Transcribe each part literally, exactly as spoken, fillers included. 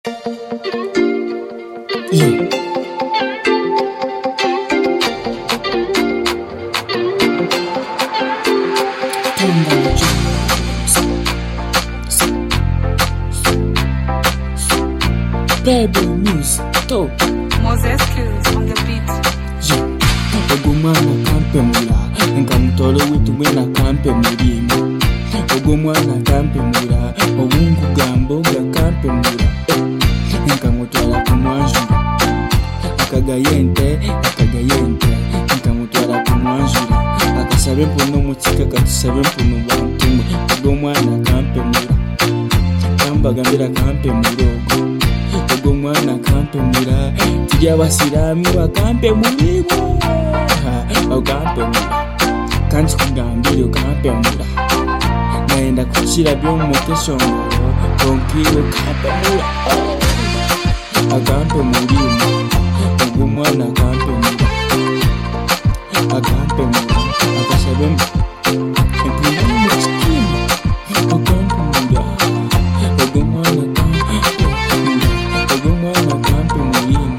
Yeah. Baby music, top. Moses Kills on the beat. Yeah. Ogumwana kampe mura, nga mutolo witu mwena kampe murimo. Ogumwana kampe mura, obungu gamboga kampe mura. Nga mutwala kumwanjura, akagayente, akagayente. Nga mutwala kumwanjura, akasabe mpuno muchika katusabe mpuno bantumwe. Ogumwana kampe mura, kambagambira kampe murogo. Ogumwana kampe mura, tijya basirami bakampe muribo. Okampe mura, kanzi kugambira okampe mura. Naenda kuchira byo mukeshongoro, konkiro kampe mura. Akampe murimo, ogumwana kampe mura. Akampe mura, akasabe mpuno muchikimo. Okampe mura, ogumwana kampe mura. Ogumwana kampe murimo,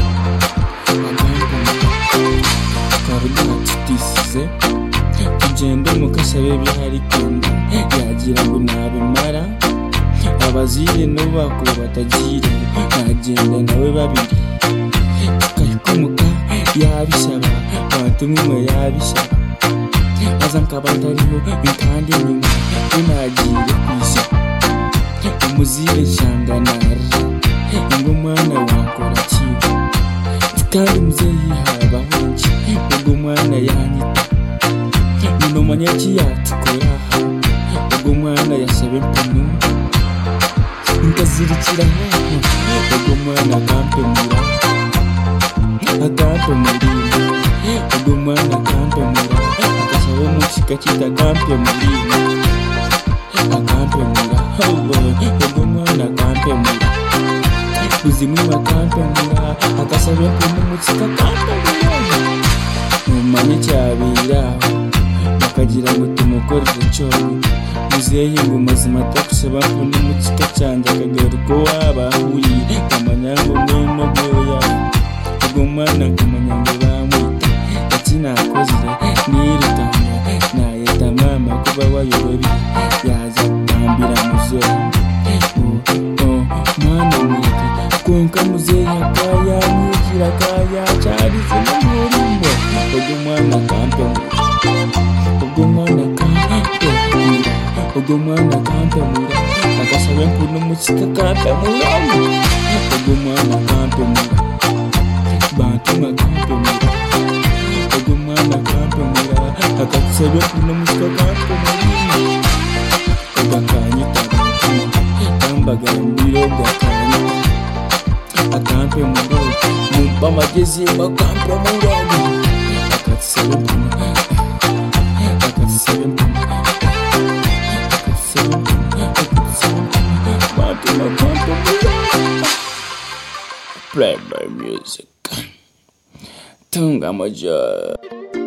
akampe mura. Kabudina tutisize, tugende mukasabe byari kenda. Yagira ngo nabimara, abazire n'ubako batagire. Nagenda nawe babiri, tukayikomuka yabisaba, bantumwe yabisaba. Aza nkabantariho nkandi nyuma, unagiye kwisa. Umuzire nshanganara, ingumwana wakora kiwe. Kandi muzeyi habaho nki, ugumwana yanyita. Ninomanya kiyatukora, ugumwana yasabe mpuno. Nkazirikira haho, ugumwana kampe mura. Akampe murimo, ugumwana kampe mura. Akasabe muchika kita kampe murimo. Akampe mura, ugumwana kampe mura. Uzimwiba kampe mura, akasabe mpuno muchika kampe mura. Mumanye cyabiraho, bakagira ngo tumukorere cyone. Muzeyi ngo mazima takusaba mpuno muchika cyanje akagaruko wabahuye. Kamanyango mweno goya, ogumwana kamanyango bamwita. Ati nakozire nirutanga, nayeta mama kuba wayobebi. Yaza kambira muzeyi, oh mwana mwite. Konka muzeyi akaya nyigira kaya cyarize n'umurimo. Ogumwana kampe mura, ogumwana kampe mura. Ogumwana kampe mura, akasabe mpuno muchika kampe mura. Ogumwana kampe mura, bantuma kampe mura. Ogumwana kampe mura, akasabe mpuno muchika kampe mura. Ogakanyita bantuma, kambagambiro gakanyita. Akampe mura, mumpa magezi bakampe mura. Akasabe mpuno, akasabe mpuno. Play my music. Tunga moja.